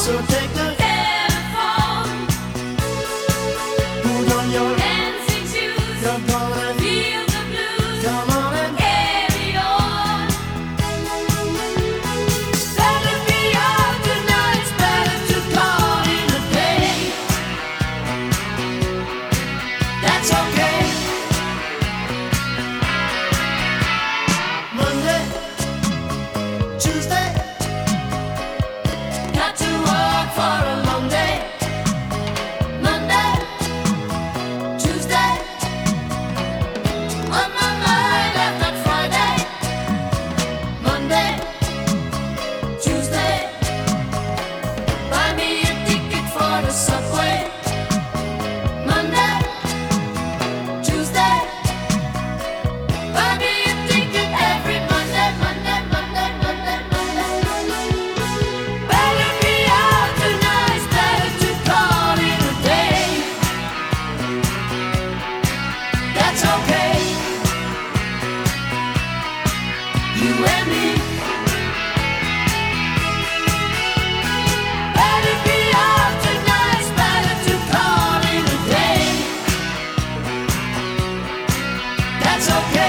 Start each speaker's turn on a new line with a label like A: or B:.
A: So take the
B: telephone,
A: put on your
B: dancing shoes,
A: come on and
B: feel the blues,
A: come on and
B: carry on. Better be out tonight, it's better to call it a day.
A: that's okay. Monday, Tuesday,
B: Got to work for a long day. Monday, Tuesday, on my mind after Friday. Monday, Tuesday, buy me a ticket for the subway. Monday, Tuesday, buy me a ticket every Monday, Monday, Monday, Monday, Monday. Better be out tonight, it's better to call it a day.
A: that's okay.
B: You and me. Better be out tonight, it's better to call it a day.
A: That's okay.